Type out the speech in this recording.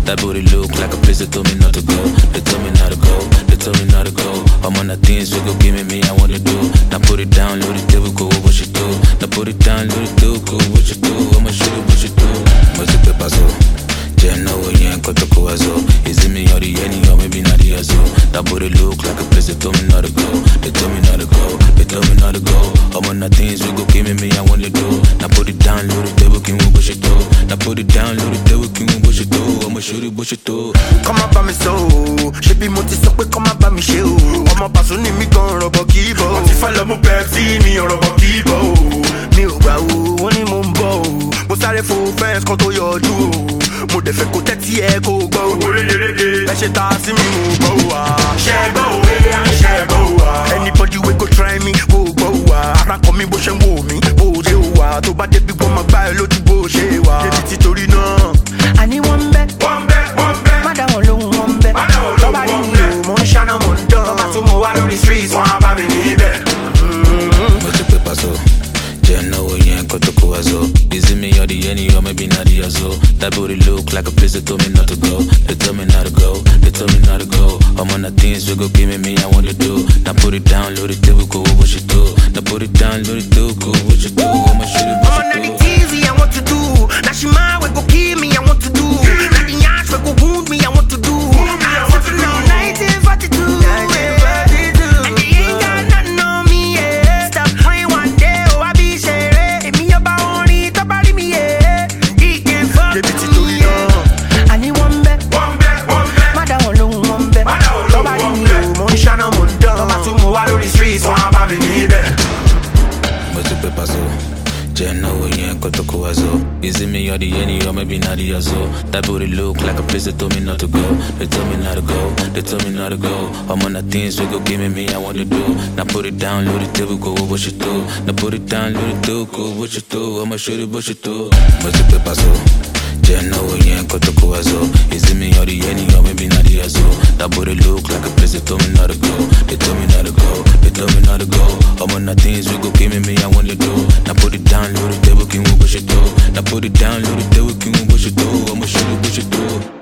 That booty look like a place they told me not to go. They told me not to go, they told me not to go. I'm on the things we go give me, I want to do. Now put it down, load it, there we go, what you do. Now put it down, load it, do, go, what you do. I'ma shoot it, what you do. Must be paso. Jenna, we ain't got to go as well. Is it me or the any, or maybe not the as well? That booty look like a place they told me not to go. They told me not to go, they told me not to go. I'm on the things we go give me, I want to do. Now put it down, load it, there we can what you do. Now put it down, load it, there we can what you do. I'ma shoot it, what you do. Come up by me so, she be multi so quick, come up by me show. I'm a person in me gon' rubber keyboard. What if I love my Pepsi, me on rubber keyboard. Me wow, only mumbo. Mo sáré fún fans kan tó yọjú o. Mo dẹ̀ fẹ́ kó tẹ́tí ẹ kó gbọ́ o. Ẹ ṣe ta sí mi mo gbọ́ wa. Ṣẹ́gbọ́ òwe à ń ṣẹ́gbọ́ wa. Anybody wey go try me kó gbọ́ wa. Ara kan mi bó ṣe ń wò mí bó ṣe wà. Tó bá débi wọ́n máa gbá ẹ lójú bó ṣe wà. Débi títorí náà. Àní wọ́n ń bẹ́. Má dá wọn lóhùn wọ́n ń bẹ́. Tọ́ba rí mi o, mo ń ṣáná mo ń dán. Tọ́ba tún mo wá lórí streets wọ́n á bá mi níbẹ̀. Mo ti pé paso. Jenna, we ain't got to go as well. Is it me or the any, or maybe not the as well? That booty look like a place they told me not to go. They told me not to go, they told me not to go. I'm on the things we go give me, I want to do. Now put it down, load it, there we go, what you do. Now put it down, load it, do, go, what you do. I'ma shoot it, what you do. I'm on the TV, I want to do. Now she mine, we go kill me, I want to do. Now the yash, we go wound me, I want to do. I want to know 1942. And they ain't got nothing on me, yeah. Stop praying one day, oh, I be share. If me about only, top of me, yeah. He can fuck me, yeah. I need one bet. Mada one long one bet. Nobody knew, mon shana, mon dog. Nobody to move out of the streets, so I'm having me there. Must be paso. Jenna, we ain't got to go as well. Is it me or the any, or maybe not the as well? That booty look like a place they told me not to go. They told me not to go, they told me not to go. I'm on the things we go give me, I want to do. Now put it down, load it, there we go, what you do. Now put it down, load it, do, go, what you do. I'ma shoot it, what you do. Must be paso. Jenna, we ain't got to go as well. Is it me or the any, or maybe not the as well? That booty look like a place they told me not to go. They told me not to go, they told me not to go. I'm on the things we go give me, I want to do. Now put it down, load it, there we can what you do. Now put it down, load it, there we can what you do. I'ma shoot it, what you do.